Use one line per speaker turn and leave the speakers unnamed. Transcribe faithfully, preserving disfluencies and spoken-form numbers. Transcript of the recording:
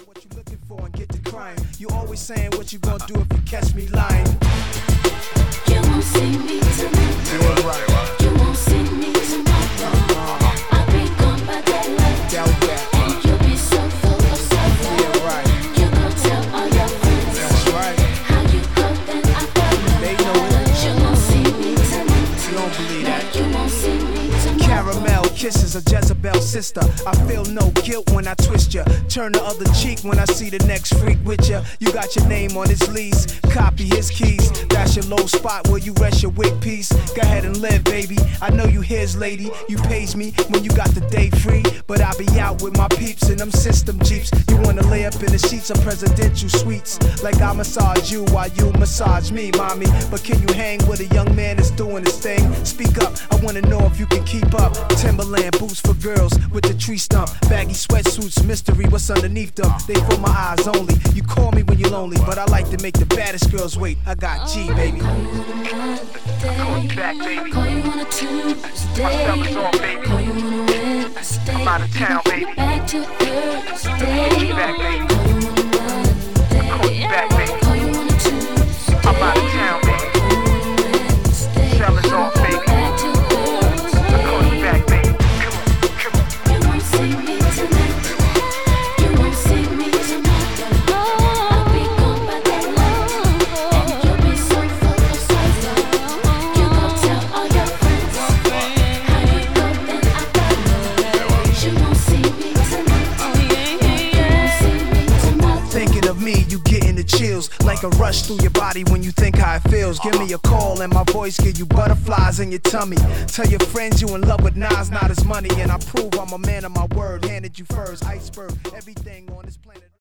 Find what you're looking for and get to crying. You always saying what you gonna do if you catch me lying.
You won't see me tonight.
Yeah, right.
You won't see me tomorrow. I'll be gone by daylight.
Doubt that.
And you'll be so full of self-love.
Yeah, right.
You gon' tell all your friends.
That's right.
How you go, then I go.
They know it.
You won't see me tonight.
You don't believe that.
You won't see me tomorrow.
Caramel kisses a Jezebel sister. I feel no guilt when I twist ya. Turn the other cheek when I see the next freak with ya. You got your name on his lease, copy his keys. That's your low spot where you rest your wig piece. Go ahead and live, baby. I know you his lady. You pays me when you got the day free. But I be out with my peeps in them system jeeps. You wanna lay up in the sheets of presidential suites. Like I massage you while you massage me, mommy. But can you hang with a young man that's doing his thing? Speak up, I wanna know if you can keep up. Timberland boots for girls with the tree stump. Baggy sweatsuits, mystery, what's underneath them? They for my eyes only. You call me when you're lonely, but I like to make the baddest girls wait. I got G, baby.
Call you on a Monday.
Call you back, baby.
Call you on a Tuesday.
My stomach's on, baby.
Call you on a Wednesday.
I'm out of town, baby.
Back to Thursday.
Call you back, baby.
Call you on a Monday.
Call you back, baby.
Call you on a Tuesday.
I'm out of town, baby.
Call you on a Wednesday.
Summer's off, baby.
Back to Thursday.
I call you back, baby. Come on, come on.
You won't see me tonight. You won't see me tomorrow. I'll be gone by daylight. And you'll be so full of self-love. You gon' tell all your friends. How you go, then I go. You won't see me tonight. You won't see me tomorrow.
Thinking of me, you getting the chills like a rush through your body when you think how it feels. Give me a call and my voice give you butterflies in your tummy. Tell your friends you in love with Nas, not his money. And I prove I'm a man of my word. Handed you first, iceberg, everything on this planet.